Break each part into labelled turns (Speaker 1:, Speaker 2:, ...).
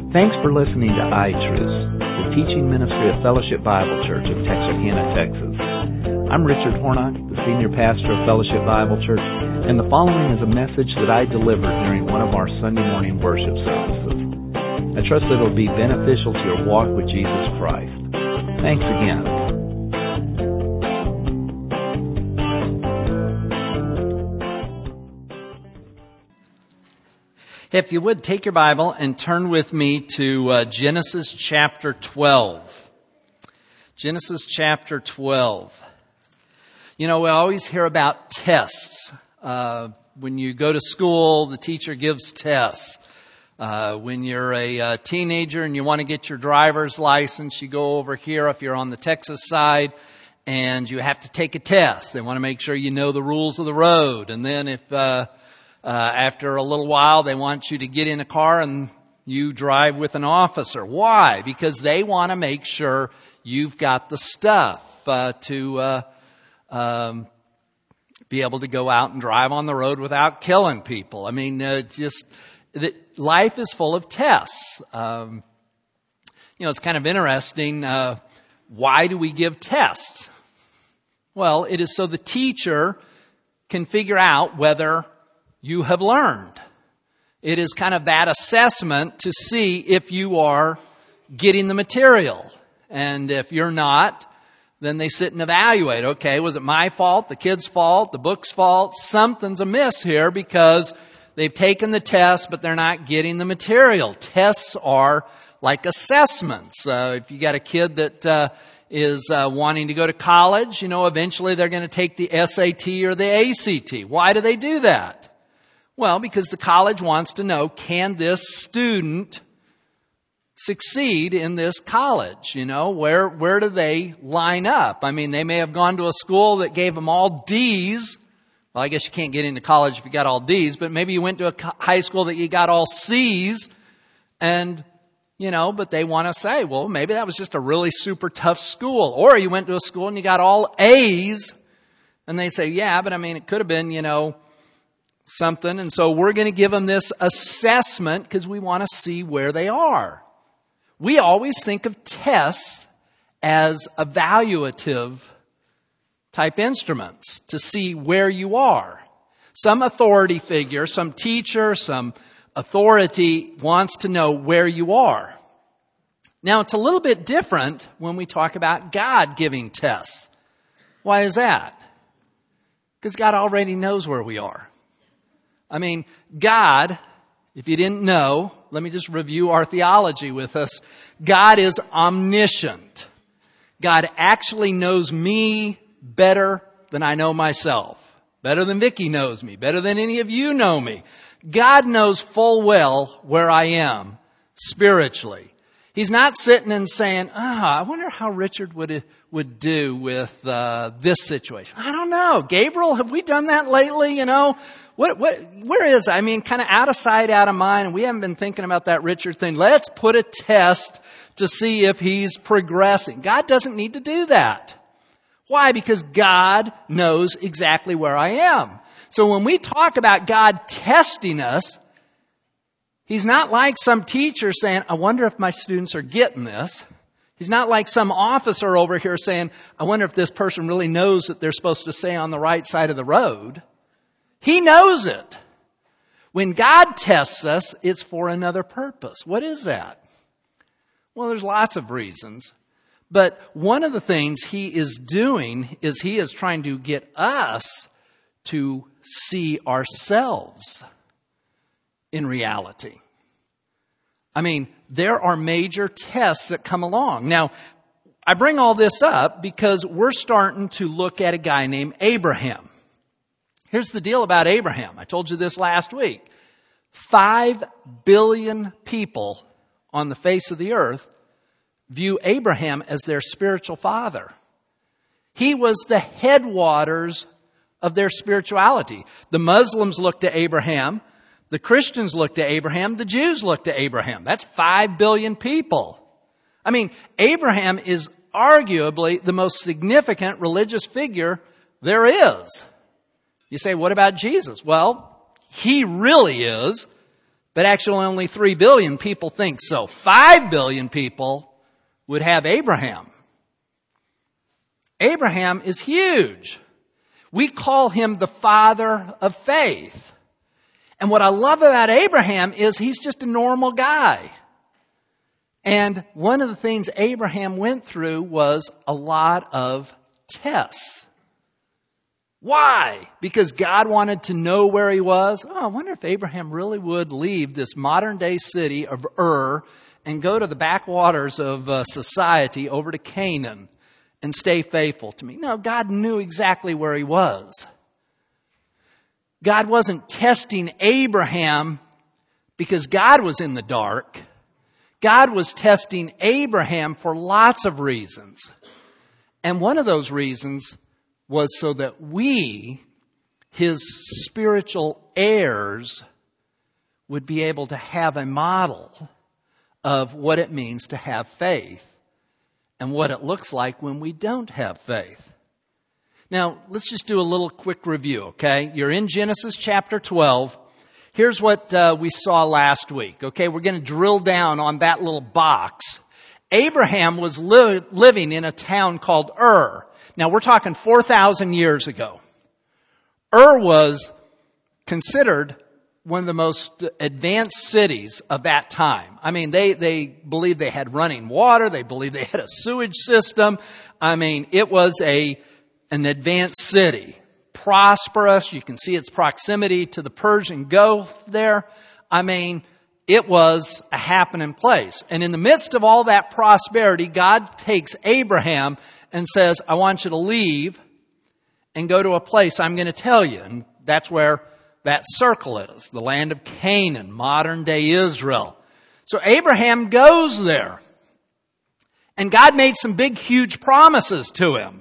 Speaker 1: Thanks for listening to iTruths, the teaching ministry of Fellowship Bible Church of Texarkana, Texas. I'm Richard Hornock, the senior pastor of Fellowship Bible Church, and the following is a message that I delivered during one of our Sunday morning worship services. I trust that it will be beneficial to your walk with Jesus Christ. Thanks again.
Speaker 2: If you would, take your Bible and turn with me to Genesis chapter 12. Genesis chapter 12. You know, we always hear about tests. When you go to school, the teacher gives tests. When you're a teenager and you want to get your driver's license, you go over here if you're on the Texas side and you have to take a test. They want to make sure you know the rules of the road. And then if after a little while, they want you to get in a car and you drive with an officer. Why? Because they want to make sure you've got the stuff to be able to go out and drive on the road without killing people. I mean, life is full of tests. It's kind of interesting. Why do we give tests? Well, it is so the teacher can figure out whether you have learned. It is kind of that assessment to see if you are getting the material. And if you're not, then they sit and evaluate. Okay, was it my fault, the kid's fault, the book's fault? Something's amiss here because they've taken the test, but they're not getting the material. Tests are like assessments. If you got a kid that is wanting to go to college, eventually they're going to take the SAT or the ACT. Why do they do that? Well, because the college wants to know, can this student succeed in this college? Where do they line up? I mean, they may have gone to a school that gave them all D's. Well, I guess you can't get into college if you got all D's, but maybe you went to a high school that you got all C's and, but they want to say, well, maybe that was just a really super tough school. Or you went to a school and you got all A's and they say, yeah, but I mean, it could have been, something. And so we're going to give them this assessment because we want to see where they are. We always think of tests as evaluative type instruments to see where you are. Some authority figure, some teacher, some authority wants to know where you are. Now, it's a little bit different when we talk about God giving tests. Why is that? Because God already knows where we are. I mean, God, if you didn't know, let me just review our theology with us. God is omniscient. God actually knows me better than I know myself. Better than Vicki knows me. Better than any of you know me. God knows full well where I am spiritually. He's not sitting and saying, I wonder how Richard would do with this situation. I don't know. Gabriel, have we done that lately? Where is, kind of out of sight, out of mind. We haven't been thinking about that Richard thing. Let's put a test to see if he's progressing. God doesn't need to do that. Why? Because God knows exactly where I am. So when we talk about God testing us, He's not like some teacher saying, I wonder if my students are getting this. He's not like some officer over here saying, I wonder if this person really knows that they're supposed to stay on the right side of the road. He knows it. When God tests us, it's for another purpose. What is that? Well, there's lots of reasons. But one of the things He is doing is He is trying to get us to see ourselves in reality. There are major tests that come along. Now, I bring all this up because we're starting to look at a guy named Abraham. Here's the deal about Abraham. I told you this last week. 5 billion people on the face of the earth view Abraham as their spiritual father. He was the headwaters of their spirituality. The Muslims look to Abraham. The Christians look to Abraham. The Jews look to Abraham. That's 5 billion people. Abraham is arguably the most significant religious figure there is. You say, what about Jesus? Well, he really is, But actually only 3 billion people think so. 5 billion people would have Abraham. Abraham is huge. We call him the father of faith. And what I love about Abraham is he's just a normal guy. And one of the things Abraham went through was a lot of tests. Why? Because God wanted to know where he was. Oh, I wonder if Abraham really would leave this modern day city of Ur and go to the backwaters of society over to Canaan and stay faithful to me. No, God knew exactly where he was. God wasn't testing Abraham because God was in the dark. God was testing Abraham for lots of reasons. And one of those reasons was so that we, his spiritual heirs, would be able to have a model of what it means to have faith and what it looks like when we don't have faith. Now, let's just do a little quick review, okay? You're in Genesis chapter 12. Here's what we saw last week, okay? We're going to drill down on that little box. Abraham was living in a town called Ur. Now, we're talking 4,000 years ago. Ur was considered one of the most advanced cities of that time. I mean, they believed they had running water. They believed they had a sewage system. I mean, it was an advanced city. Prosperous. You can see its proximity to the Persian Gulf there. I mean, it was a happening place. And in the midst of all that prosperity, God takes Abraham and says, I want you to leave and go to a place I'm going to tell you. And that's where that circle is, the land of Canaan, modern day Israel. So Abraham goes there. And God made some big, huge promises to him.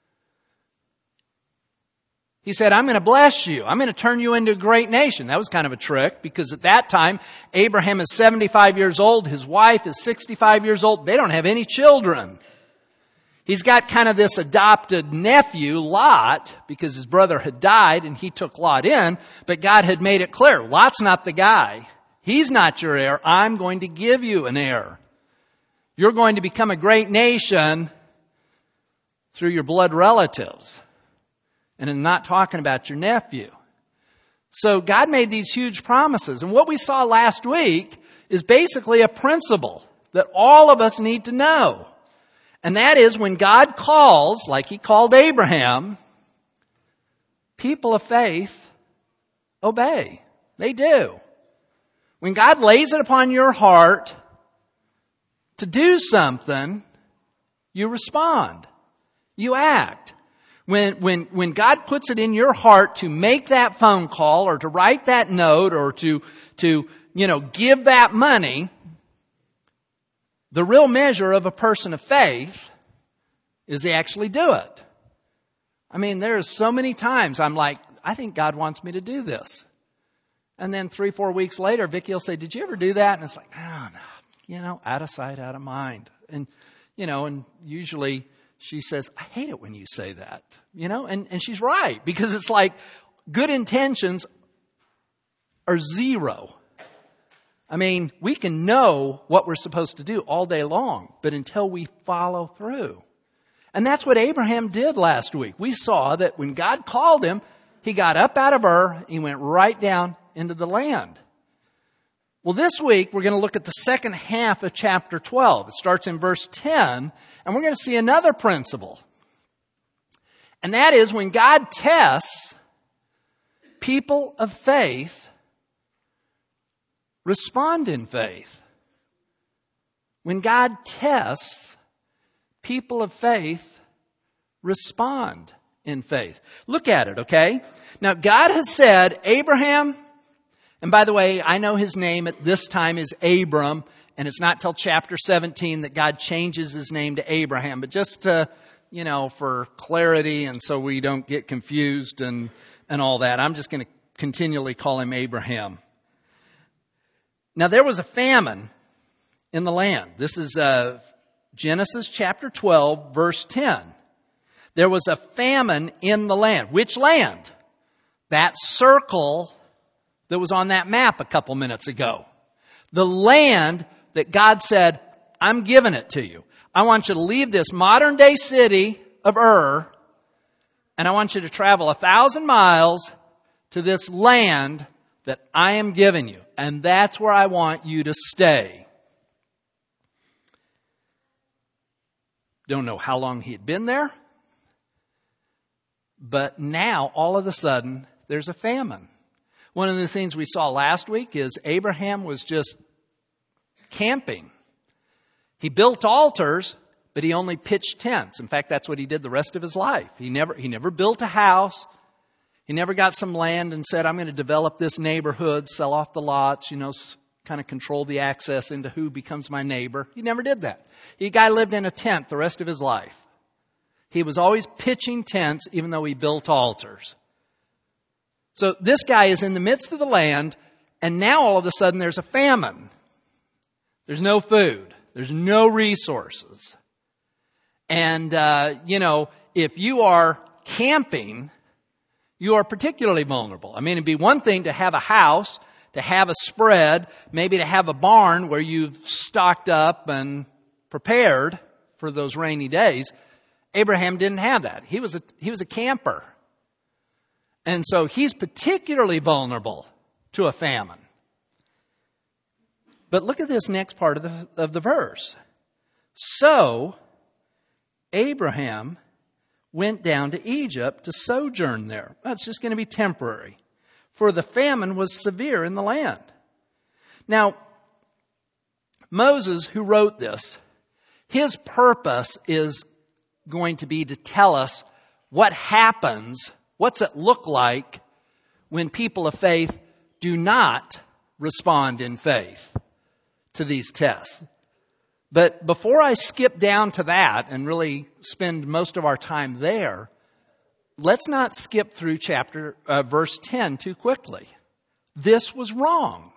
Speaker 2: He said, I'm going to bless you. I'm going to turn you into a great nation. That was kind of a trick because at that time, Abraham is 75 years old. His wife is 65 years old. They don't have any children. He's got kind of this adopted nephew, Lot, because his brother had died and he took Lot in. But God had made it clear, Lot's not the guy. He's not your heir. I'm going to give you an heir. You're going to become a great nation through your blood relatives. And I'm not talking about your nephew. So God made these huge promises. And what we saw last week is basically a principle that all of us need to know. And that is when God calls, like he called Abraham, people of faith obey. They do. When God lays it upon your heart to do something, you respond. You act. When God puts it in your heart to make that phone call or to write that note or to give that money, the real measure of a person of faith is they actually do it. I mean, there's so many times I'm like, I think God wants me to do this. And then 3-4 weeks later, Vicki will say, did you ever do that? And it's like, oh, no, out of sight, out of mind. And, and usually she says, I hate it when you say that, and she's right, because it's like good intentions are zero. I mean, we can know what we're supposed to do all day long, but until we follow through. And that's what Abraham did last week. We saw that when God called him, he got up out of Ur, he went right down into the land. Well, this week, we're going to look at the second half of chapter 12. It starts in verse 10, and we're going to see another principle. And that is when God tests, people of faith respond in faith. When God tests, people of faith respond in faith. Look at it, okay? Now, God has said, Abraham, and by the way, I know his name at this time is Abram, and it's not till chapter 17 that God changes his name to Abraham. But just to, for clarity and so we don't get confused and all that, I'm just going to continually call him Abraham. Now, there was a famine in the land. This is Genesis chapter 12, verse 10. There was a famine in the land. Which land? That circle that was on that map a couple minutes ago. The land that God said, I'm giving it to you. I want you to leave this modern day city of Ur, and I want you to travel 1,000 miles to this land that I am giving you. And that's where I want you to stay. Don't know how long he had been there. But now, all of a sudden, there's a famine. One of the things we saw last week is Abraham was just camping. He built altars, but he only pitched tents. In fact, that's what he did the rest of his life. He never built a house. He never got some land and said, I'm going to develop this neighborhood, sell off the lots, kind of control the access into who becomes my neighbor. He never did that. The guy lived in a tent the rest of his life. He was always pitching tents, even though he built altars. So this guy is in the midst of the land, and now all of a sudden there's a famine. There's no food. There's no resources. And, if you are camping, you are particularly vulnerable. I mean, it'd be one thing to have a house, to have a spread, maybe to have a barn where you've stocked up and prepared for those rainy days. Abraham didn't have that. He was a camper. And so he's particularly vulnerable to a famine. But look at this next part of the verse. So Abraham went down to Egypt to sojourn there. That's just going to be temporary. For the famine was severe in the land. Now, Moses, who wrote this, his purpose is going to be to tell us what happens, what's it look like when people of faith do not respond in faith to these tests. But before I skip down to that and really spend most of our time there, let's not skip through verse 10 too quickly. This was wrong.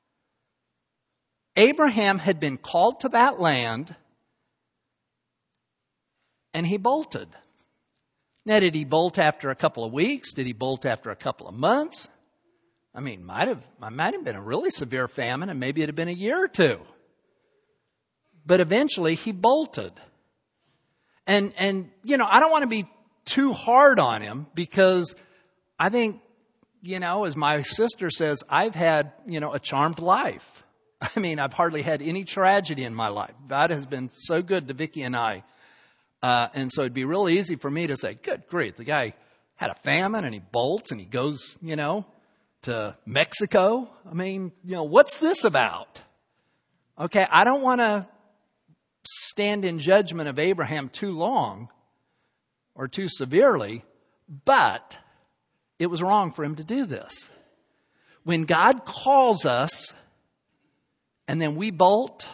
Speaker 2: Abraham had been called to that land, and he bolted. Now, did he bolt after a couple of weeks? Did he bolt after a couple of months? I mean, might have been a really severe famine, and maybe it had been a year or two. But eventually he bolted. And I don't want to be too hard on him, because I think, as my sister says, I've had, a charmed life. I mean, I've hardly had any tragedy in my life. God has been so good to Vicki and I. And so it'd be real easy for me to say, good grief, the guy had a famine and he bolts and he goes, to Mexico. I mean, what's this about? Okay, I don't want to stand in judgment of Abraham too long or too severely, but it was wrong for him to do this. When God calls us and then we bolt,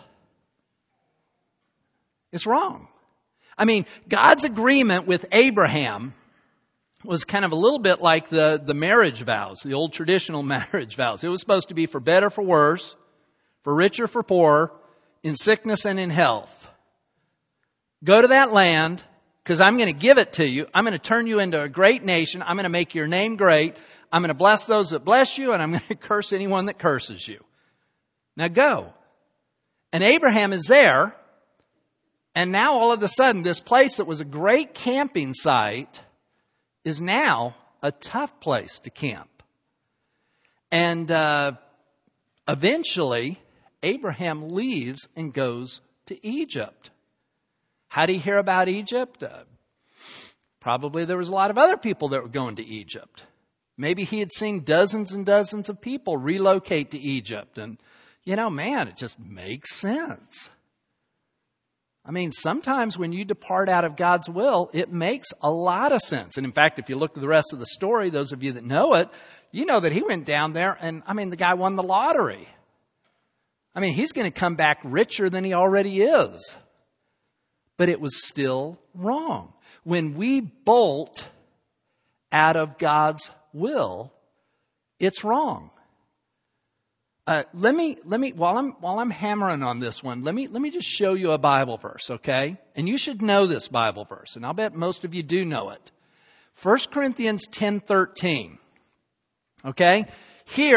Speaker 2: it's wrong. I mean, God's agreement with Abraham was kind of a little bit like the marriage vows, the old traditional marriage vows. It was supposed to be for better, for worse, for richer, for poorer, in sickness and in health. Go to that land, because I'm going to give it to you. I'm going to turn you into a great nation. I'm going to make your name great. I'm going to bless those that bless you, and I'm going to curse anyone that curses you. Now go. And Abraham is there, and now all of a sudden, this place that was a great camping site is now a tough place to camp. And eventually, Abraham leaves and goes to Egypt. How did he hear about Egypt? Probably there was a lot of other people that were going to Egypt. Maybe he had seen dozens and dozens of people relocate to Egypt. And, it just makes sense. I mean, sometimes when you depart out of God's will, it makes a lot of sense. And in fact, if you look at the rest of the story, those of you that know it, you know that he went down there and, the guy won the lottery. He's going to come back richer than he already is. But it was still wrong. When we bolt out of God's will, it's wrong. Let me while I'm hammering on this one, let me just show you a Bible verse, okay? And you should know this Bible verse, and I'll bet most of you do know it. 1 Corinthians 10:13. Okay? Here,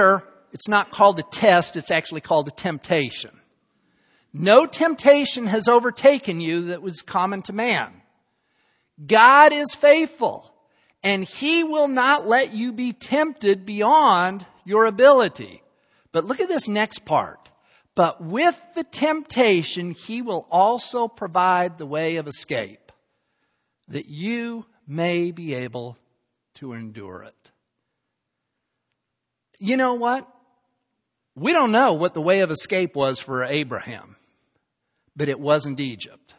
Speaker 2: it's not called a test, it's actually called a temptation. No temptation has overtaken you that was common to man. God is faithful, and He will not let you be tempted beyond your ability. But look at this next part. But with the temptation, He will also provide the way of escape, that you may be able to endure it. You know what? We don't know what the way of escape was for Abraham, but it wasn't Egypt.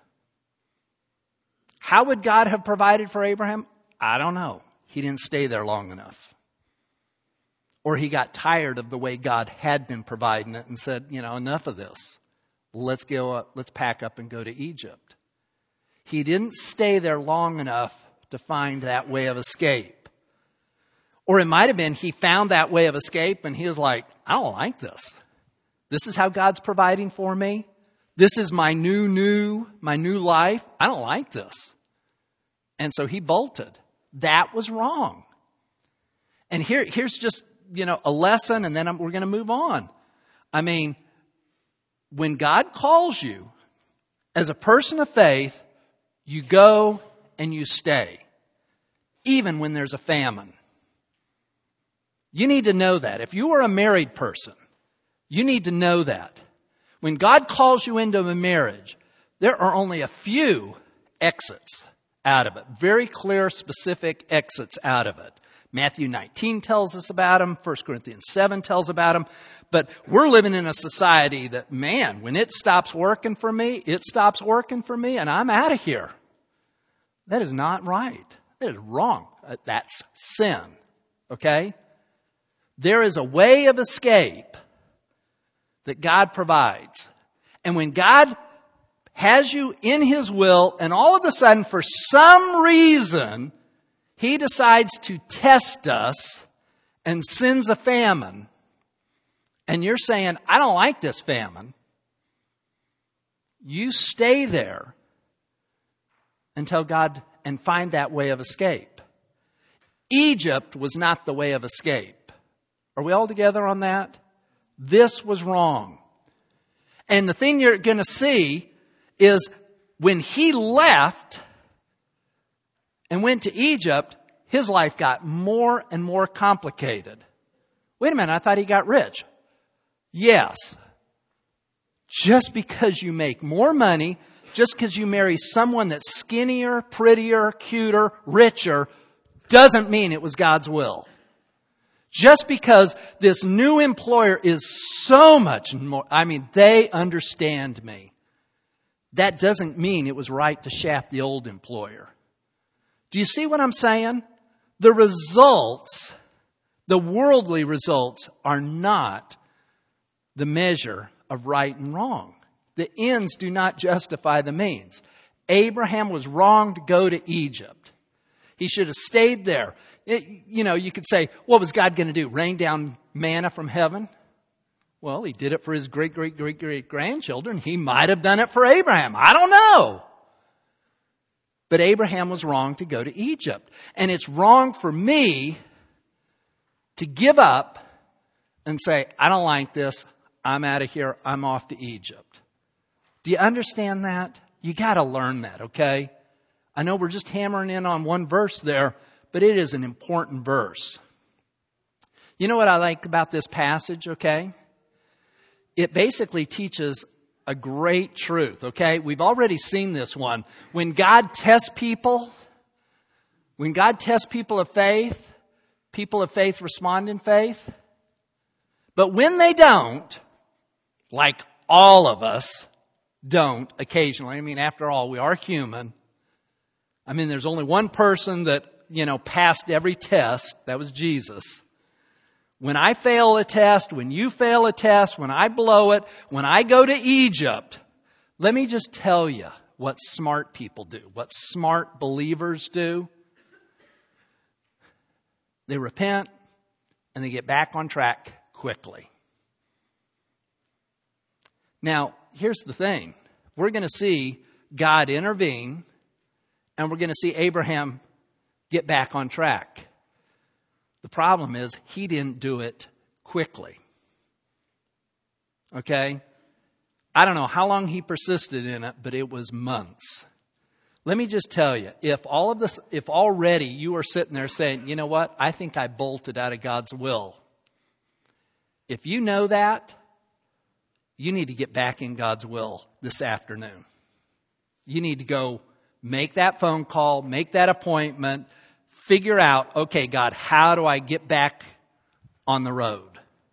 Speaker 2: How would God have provided for Abraham? I don't know. He didn't stay there long enough. Or he got tired of the way God had been providing it and said, enough of this. Let's pack up and go to Egypt. He didn't stay there long enough to find that way of escape. Or it might have been he found that way of escape and he was like, I don't like this. This is how God's providing for me. This is my new life. I don't like this. And so he bolted. That was wrong. And here's just, a lesson, and then we're going to move on. I mean, when God calls you as a person of faith, you go and you stay, even when there's a famine. You need to know that. If you are a married person, you need to know that. When God calls you into a marriage, there are only a few exits out of it. Very clear, specific exits out of it. Matthew 19 tells us about them. 1 Corinthians 7 tells about them. But we're living in a society that, man, when it stops working for me, it stops working for me, and I'm out of here. That is not right. That is wrong. That's sin. Okay? There is a way of escape that God provides. And when God has you in His will, and all of a sudden, for some reason, He decides to test us and sends a famine, and you're saying, I don't like this famine, you stay there until God, and find that way of escape. Egypt was not the way of escape. Are we all together on that? This was wrong. And the thing you're going to see is when he left and went to Egypt, his life got more and more complicated. Wait a minute, I thought he got rich. Yes. Just because you make more money, just because you marry someone that's skinnier, prettier, cuter, richer, doesn't mean it was God's will. Just because this new employer is so much more, they understand me. That doesn't mean it was right to shaft the old employer. Do you see what I'm saying? The results, the worldly results, are not the measure of right and wrong. The ends do not justify the means. Abraham was wrong to go to Egypt. He should have stayed there. You could say, what was God going to do? Rain down manna from heaven? Well, He did it for His great-great-great-great-grandchildren. He might have done it for Abraham. I don't know. But Abraham was wrong to go to Egypt. And it's wrong for me to give up and say, I don't like this. I'm out of here. I'm off to Egypt. Do you understand that? You got to learn that, okay? I know we're just hammering in on one verse there, but it is an important verse. You know what I like about this passage, okay? It basically teaches a great truth, okay? We've already seen this one. When God tests people of faith respond in faith. But when they don't, like all of us don't occasionally, after all, we are human. There's only one person that, passed every test. That was Jesus. When I fail a test, when you fail a test, when I blow it, when I go to Egypt, let me just tell you what smart people do, what smart believers do. They repent and they get back on track quickly. Now, here's the thing. We're going to see God intervene, and we're going to see Abraham get back on track. The problem is he didn't do it quickly. Okay? I don't know how long he persisted in it, but it was months. Let me just tell you, if already you are sitting there saying, you know what, I think I bolted out of God's will. If you know that, you need to get back in God's will this afternoon. You need to go make that phone call, make that appointment, figure out, okay, God, how do I get back on the road?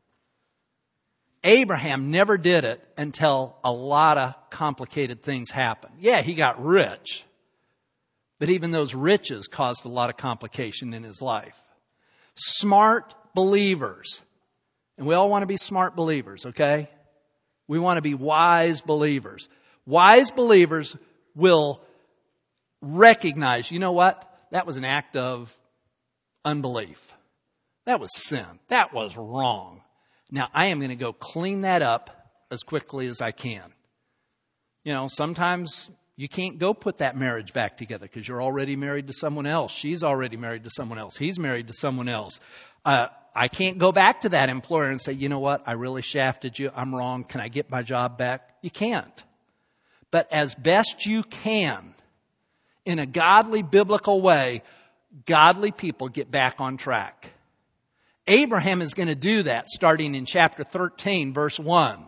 Speaker 2: Abraham never did it until a lot of complicated things happened. Yeah, he got rich. But even those riches caused a lot of complication in his life. Smart believers. And we all want to be smart believers, okay? We want to be wise believers. Wise believers will recognize, you know what? That was an act of unbelief. That was sin. That was wrong. Now, I am going to go clean that up as quickly as I can. You know, sometimes you can't go put that marriage back together because you're already married to someone else. She's already married to someone else. He's married to someone else. I can't go back to that employer and say, you know what? I really shafted you. I'm wrong. Can I get my job back? You can't. But as best you can, in a godly, biblical way, godly people get back on track. Abraham is going to do that starting in chapter 13, verse 1.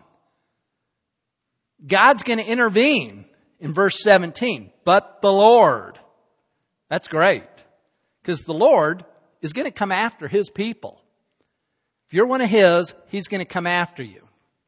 Speaker 2: God's going to intervene in verse 17. But the Lord. That's great. Because the Lord is going to come after His people. If you're one of His, He's going to come after you.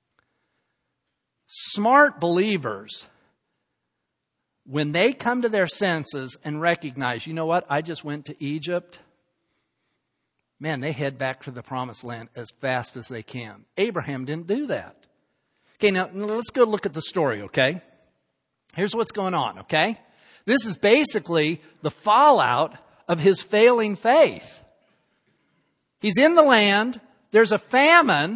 Speaker 2: Smart believers, when they come to their senses and recognize, you know what, I just went to Egypt. Man, they head back to the promised land as fast as they can. Abraham didn't do that. Okay, now let's go look at the story, okay? Here's what's going on, okay? This is basically the fallout of his failing faith. He's in the land. There's a famine.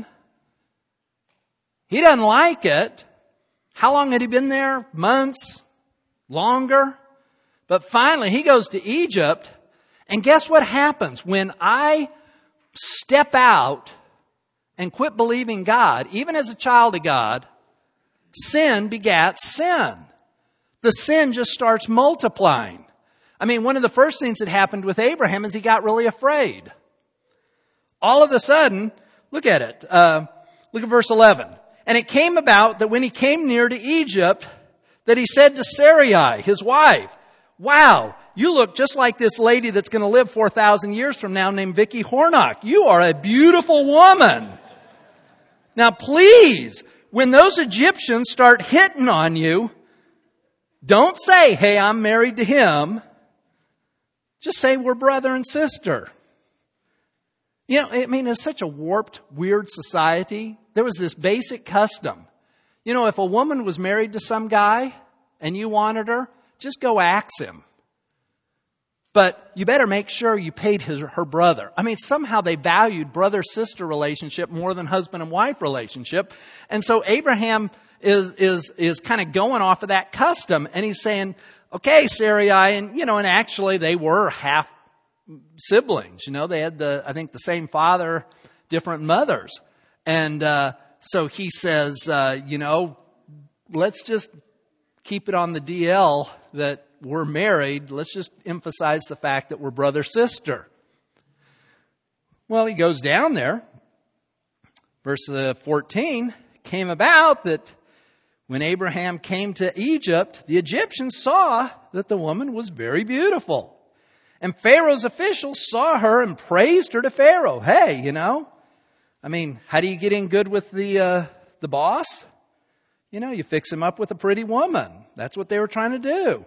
Speaker 2: He doesn't like it. How long had he been there? Months? Longer? But finally, he goes to Egypt. And guess what happens? When I step out and quit believing God, even as a child of God, sin begats sin. The sin just starts multiplying. I mean, one of the first things that happened with Abraham is he got really afraid. All of a sudden, look at it. Look at verse 11. And it came about that when he came near to Egypt, that he said to Sarai, his wife, wow, you look just like this lady that's going to live 4,000 years from now named Vicky Hornock. You are a beautiful woman. Now, please, when those Egyptians start hitting on you, don't say, hey, I'm married to him. Just say we're brother and sister. You know, I mean, it's such a warped, weird society. There was this basic custom. You know, if a woman was married to some guy and you wanted her, just go axe him. But you better make sure you paid her brother. I mean, somehow they valued brother-sister relationship more than husband and wife relationship. And so Abraham is kind of going off of that custom. And he's saying, okay, Sarai, and actually they were half siblings. You know, they had I think the same father, different mothers. And so he says, let's just keep it on the DL that we're married. Let's just emphasize the fact that we're brother-sister. Well, he goes down there. Verse 14, came about that when Abraham came to Egypt, the Egyptians saw that the woman was very beautiful. And Pharaoh's officials saw her and praised her to Pharaoh. Hey, how do you get in good with the boss? You fix him up with a pretty woman. That's what they were trying to do.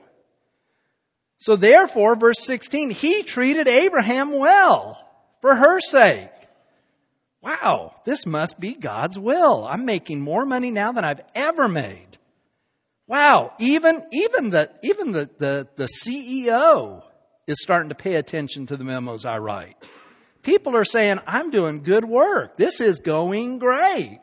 Speaker 2: So therefore, verse 16, he treated Abraham well for her sake. Wow, this must be God's will. I'm making more money now than I've ever made. Wow, even the CEO is starting to pay attention to the memos I write. People are saying, I'm doing good work. This is going great.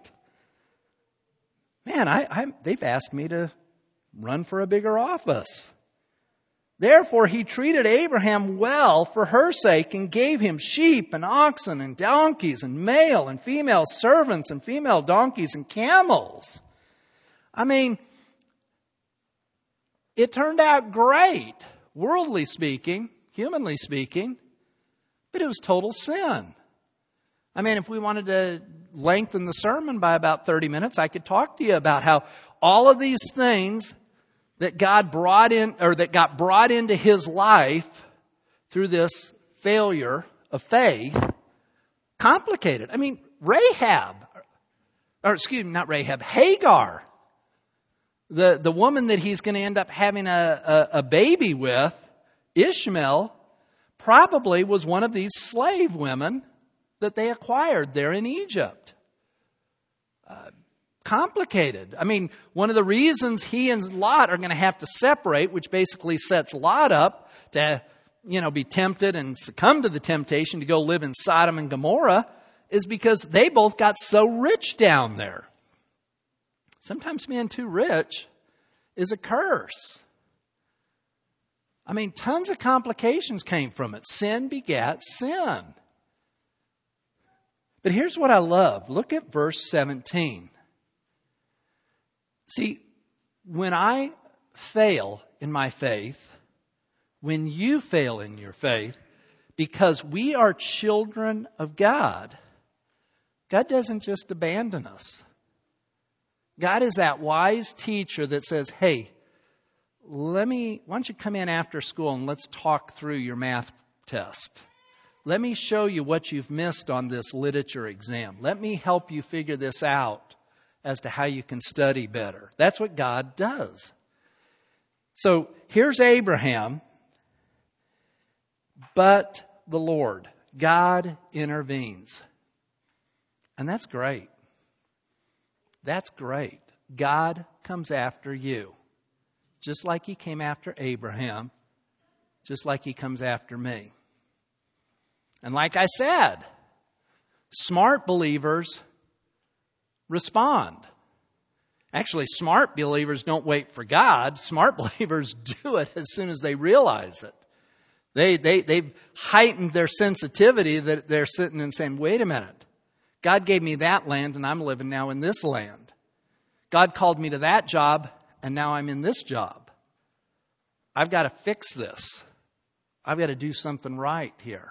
Speaker 2: Man, they've asked me to run for a bigger office. Therefore he treated Abraham well for her sake and gave him sheep and oxen and donkeys and male and female servants and female donkeys and camels. I mean, it turned out great, worldly speaking, humanly speaking, but it was total sin. I mean, if we wanted to lengthen the sermon by about 30 minutes, I could talk to you about how all of these things that God brought in, or that got brought into his life through this failure of faith, complicated. I mean, Hagar, the woman that he's going to end up having a baby with, Ishmael, probably was one of these slave women that they acquired there in Egypt. Complicated. I mean, one of the reasons he and Lot are going to have to separate, which basically sets Lot up to, be tempted and succumb to the temptation to go live in Sodom and Gomorrah, is because they both got so rich down there. Sometimes being too rich is a curse. I mean, tons of complications came from it. Sin begat sin. But here's what I love. Look at verse 17. See, when I fail in my faith, when you fail in your faith, because we are children of God, God doesn't just abandon us. God is that wise teacher that says, hey, why don't you come in after school and let's talk through your math test. Let me show you what you've missed on this literature exam. Let me help you figure this out as to how you can study better. That's what God does. So here's Abraham, but the Lord, God intervenes. And that's great. That's great. God comes after you, just like he came after Abraham, just like he comes after me. And like I said, smart believers respond. Actually, smart believers don't wait for God. Smart believers do it as soon as they realize it. They've heightened their sensitivity that they're sitting and saying, wait a minute. God gave me that land and I'm living now in this land. God called me to that job and now I'm in this job. I've got to fix this. I've got to do something right here.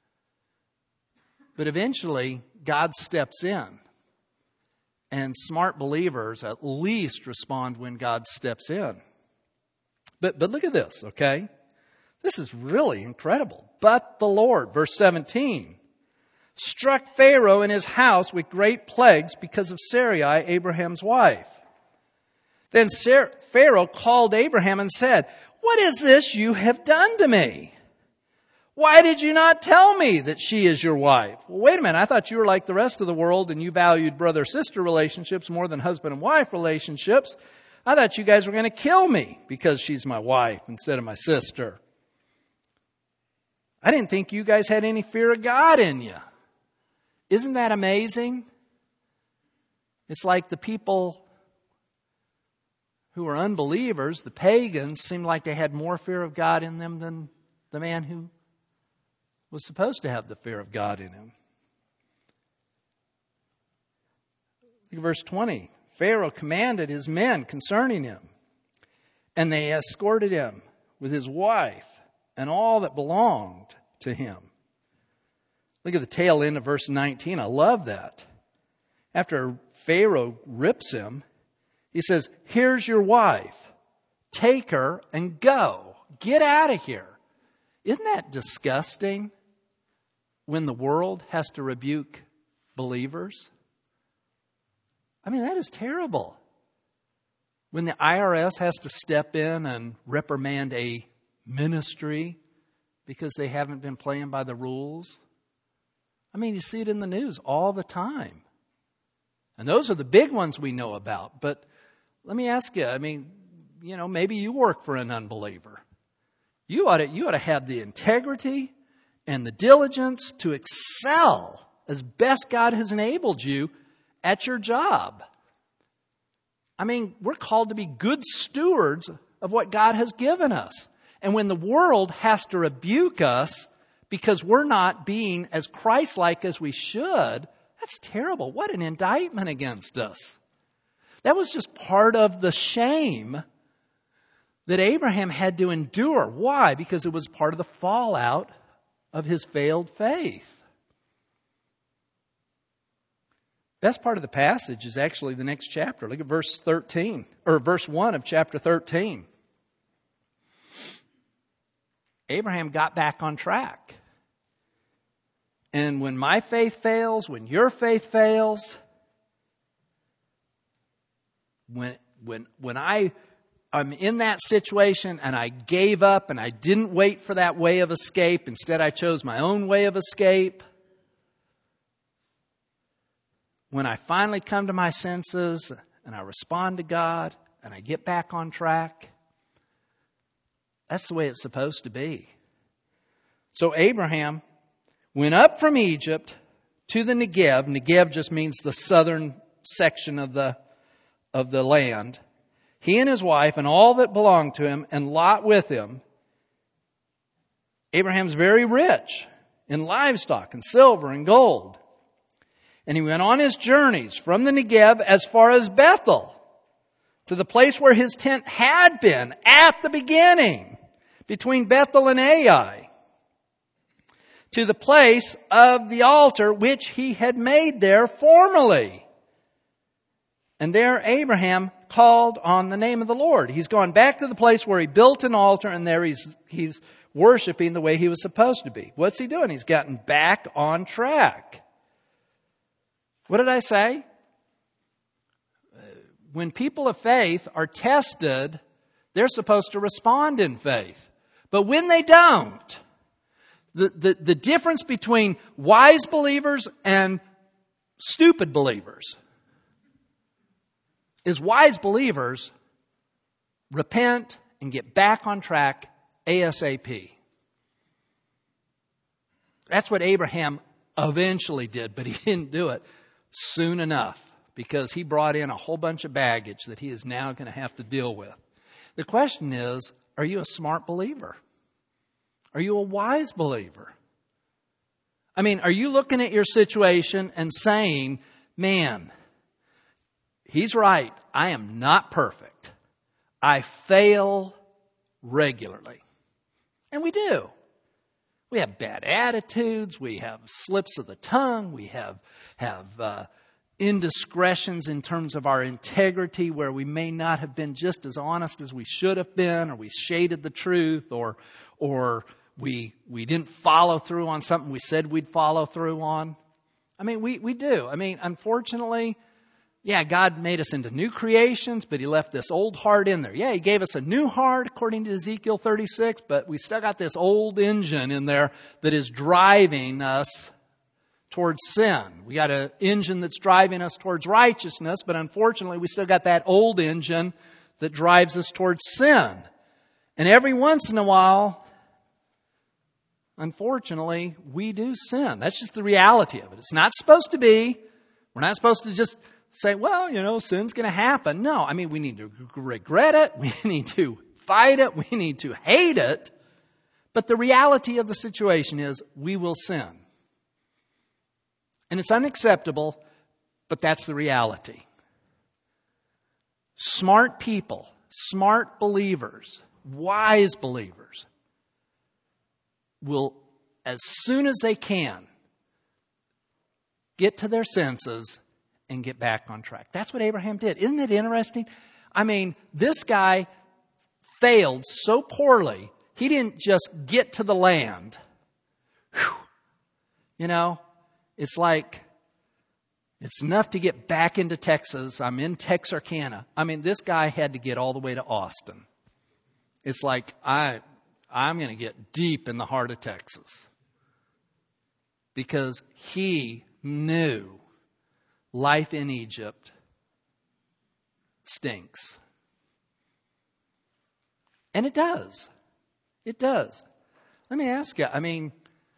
Speaker 2: But eventually, God steps in. And smart believers at least respond when God steps in. But look at this, okay? This is really incredible. But the Lord, verse 17, struck Pharaoh and his house with great plagues because of Sarai, Abraham's wife. Then Pharaoh called Abraham and said, what is this you have done to me? Why did you not tell me that she is your wife? Well, wait a minute. I thought you were like the rest of the world and you valued brother-sister relationships more than husband and wife relationships. I thought you guys were going to kill me because she's my wife instead of my sister. I didn't think you guys had any fear of God in you. Isn't that amazing? It's like the people who are unbelievers, the pagans, seemed like they had more fear of God in them than the man who was supposed to have the fear of God in him. Look at verse 20. Pharaoh commanded his men concerning him, and they escorted him with his wife and all that belonged to him. Look at the tail end of verse 19. I love that. After Pharaoh rips him, he says, here's your wife. Take her and go. Get out of here. Isn't that disgusting when the world has to rebuke believers? I mean, that is terrible. When the IRS has to step in and reprimand a ministry because they haven't been playing by the rules. I mean, you see it in the news all the time. And those are the big ones we know about. But let me ask you, I mean, maybe you work for an unbeliever. You ought to have the integrity and the diligence to excel as best God has enabled you at your job. I mean, we're called to be good stewards of what God has given us. And when the world has to rebuke us because we're not being as Christ-like as we should, that's terrible. What an indictment against us. That was just part of the shame that Abraham had to endure. Why? Because it was part of the fallout of his failed faith. Best part of the passage is actually the next chapter. Look at verse 13, or verse 1 of chapter 13. Abraham got back on track. And when my faith fails, when your faith fails, when I'm in that situation and I gave up and I didn't wait for that way of escape, instead I chose my own way of escape, when I finally come to my senses and I respond to God and I get back on track, that's the way it's supposed to be. So Abraham went up from Egypt to the Negev. Negev just means the southern section of the land. He and his wife and all that belonged to him, and Lot with him. Abraham's very rich in livestock and silver and gold. And he went on his journeys from the Negev as far as Bethel, to the place where his tent had been at the beginning, between Bethel and Ai, to the place of the altar which he had made there formerly. And there Abraham called on the name of the Lord. He's gone back to the place where he built an altar, and there he's worshiping the way he was supposed to be. What's he doing? He's gotten back on track. What did I say? When people of faith are tested, they're supposed to respond in faith. But when they don't, the difference between wise believers and stupid believers is wise believers repent and get back on track ASAP. That's what Abraham eventually did, but he didn't do it soon enough because he brought in a whole bunch of baggage that he is now going to have to deal with. The question is, are you a smart believer? Are you a wise believer? I mean, are you looking at your situation and saying, man, he's right. I am not perfect. I fail regularly. And we do. We have bad attitudes. We have slips of the tongue. We have indiscretions in terms of our integrity where we may not have been just as honest as we should have been, or we shaded the truth, or we didn't follow through on something we said we'd follow through on. I mean, we do. I mean, unfortunately, yeah, God made us into new creations, but He left this old heart in there. Yeah, He gave us a new heart according to Ezekiel 36, but we still got this old engine in there that is driving us towards sin. We got an engine that's driving us towards righteousness, but unfortunately we still got that old engine that drives us towards sin. And every once in a while, unfortunately, we do sin. That's just the reality of it. It's not supposed to be. We're not supposed to just say, well, sin's going to happen. No, I mean, we need to regret it. We need to fight it. We need to hate it. But the reality of the situation is we will sin. And it's unacceptable, but that's the reality. Smart people, smart believers, wise believers will, as soon as they can, get to their senses and get back on track. That's what Abraham did. Isn't it interesting? I mean, this guy failed so poorly, he didn't just get to the land. Whew. It's like, it's enough to get back into Texas. I'm in Texarkana. I mean, this guy had to get all the way to Austin. It's like, I'm going to get deep in the heart of Texas. Because he knew life in Egypt stinks. And it does. It does. Let me ask you, I mean,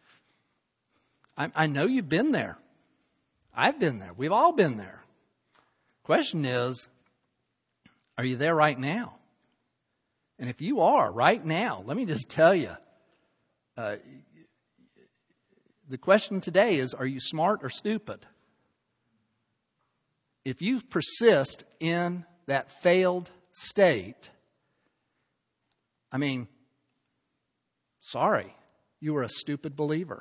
Speaker 2: I know you've been there. I've been there. We've all been there. Question is, are you there right now? And if you are right now, let me just tell you, the question today is, are you smart or stupid? If you persist in that failed state, sorry, you are a stupid believer.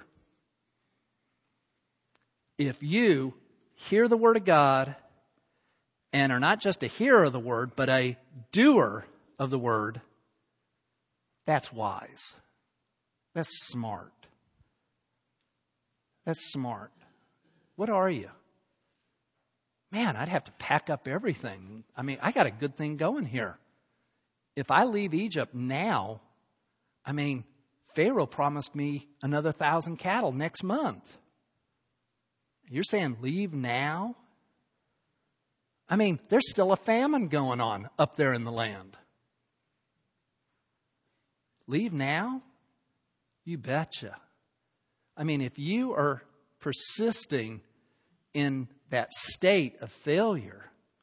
Speaker 2: If you hear the Word of God and are not just a hearer of the Word, but a doer of the Word, that's wise. That's smart. That's smart. What are you? Man, I'd have to pack up everything. I got a good thing going here. If I leave Egypt now, Pharaoh promised me another 1,000 cattle next month. You're saying leave now? There's still a famine going on up there in the land. Leave now? You betcha. If you are persisting in that state of failure,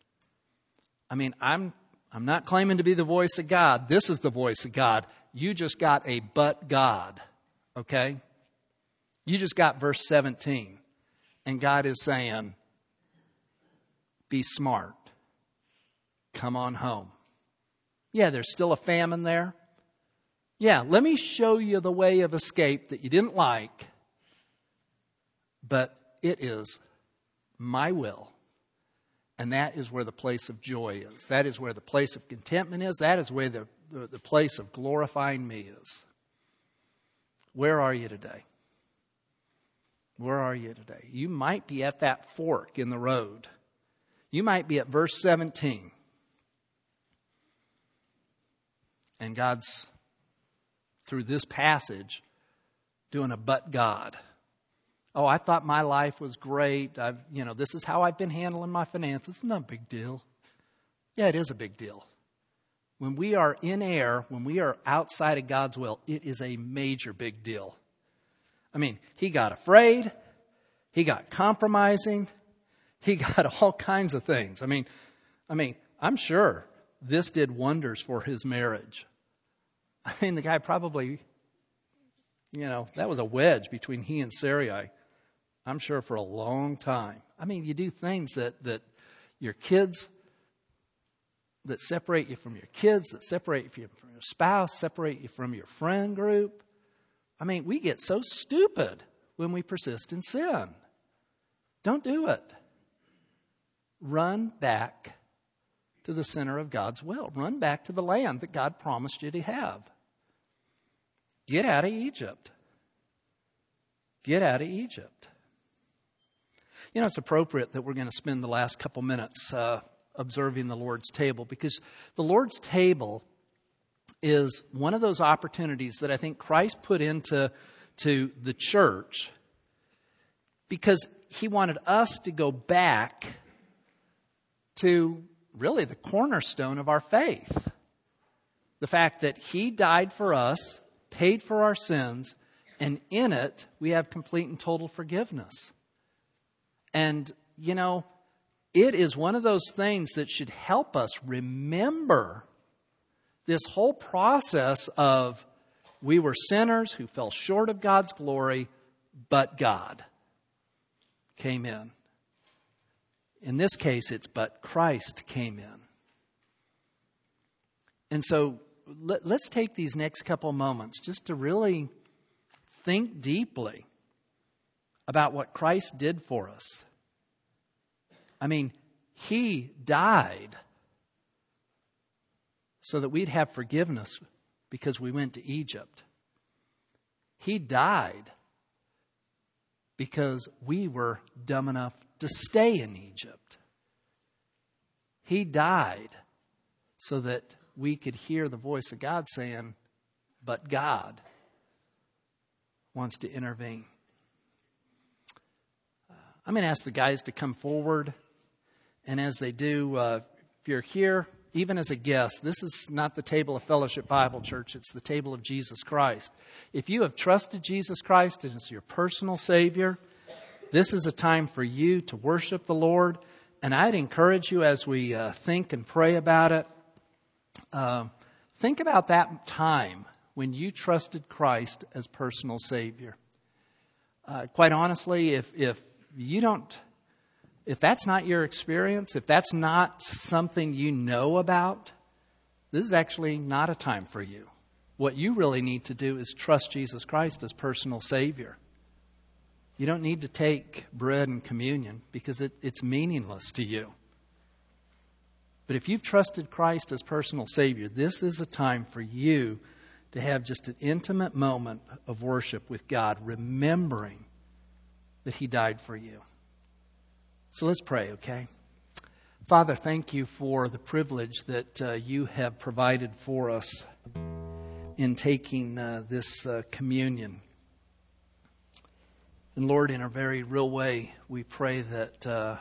Speaker 2: I'm not claiming to be the voice of God. This is the voice of God. You just got a but God, okay? You just got verse 17. And God is saying, be smart. Come on home. Yeah, there's still a famine there. Yeah, let me show you the way of escape that you didn't like. But it is my will. And that is where the place of joy is. That is where the place of contentment is. That is where the place of glorifying me is. Where are you today? Where are you today? You might be at that fork in the road. You might be at verse 17. And God's, through this passage, doing a but God. Oh, I thought my life was great. This is how I've been handling my finances. It's not a big deal. Yeah, it is a big deal. When we are in error, when we are outside of God's will, it is a major big deal. He got afraid. He got compromising. He got all kinds of things. I'm sure this did wonders for his marriage. The guy probably, that was a wedge between he and Sarai. I'm sure for a long time. You do things that your kids, that separate you from your kids, that separate you from your spouse, separate you from your friend group. We get so stupid when we persist in sin. Don't do it. Run back to the center of God's will. Run back to the land that God promised you to have. Get out of Egypt. Get out of Egypt. It's appropriate that we're going to spend the last couple minutes observing the Lord's table, because the Lord's table is one of those opportunities that I think Christ put into the church because he wanted us to go back to really the cornerstone of our faith. The fact that he died for us, paid for our sins, and in it we have complete and total forgiveness. And, it is one of those things that should help us remember this whole process of we were sinners who fell short of God's glory, but God came in. In this case, it's but Christ came in. And so let's take these next couple moments just to really think deeply about what Christ did for us. He died so that we'd have forgiveness because we went to Egypt. He died because we were dumb enough to stay in Egypt. He died so that we could hear the voice of God saying, but God wants to intervene. I'm going to ask the guys to come forward. And as they do, if you're here, even as a guest, this is not the table of Fellowship Bible Church. It's the table of Jesus Christ. If you have trusted Jesus Christ as your personal Savior, this is a time for you to worship the Lord. And I'd encourage you as we think and pray about it, Think about that time when you trusted Christ as personal Savior. Quite honestly, if that's not your experience, if that's not something you know about, this is actually not a time for you. What you really need to do is trust Jesus Christ as personal Savior. You don't need to take bread and communion because it's meaningless to you. But if you've trusted Christ as personal Savior, this is a time for you to have just an intimate moment of worship with God, remembering that He died for you. So let's pray, okay? Father, thank you for the privilege that you have provided for us in taking this communion. And Lord, in a very real way, we pray that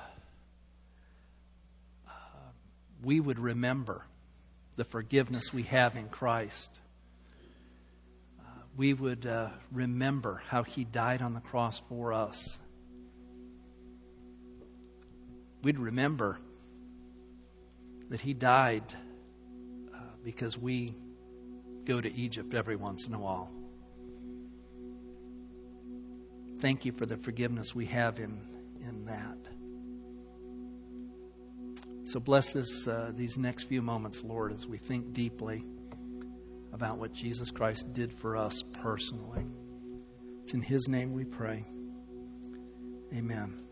Speaker 2: we would remember the forgiveness we have in Christ. We would remember how He died on the cross for us. We'd remember that He died because we go to Egypt every once in a while. Thank you for the forgiveness we have in that. So bless these next few moments, Lord, as we think deeply about what Jesus Christ did for us personally. It's in His name we pray. Amen.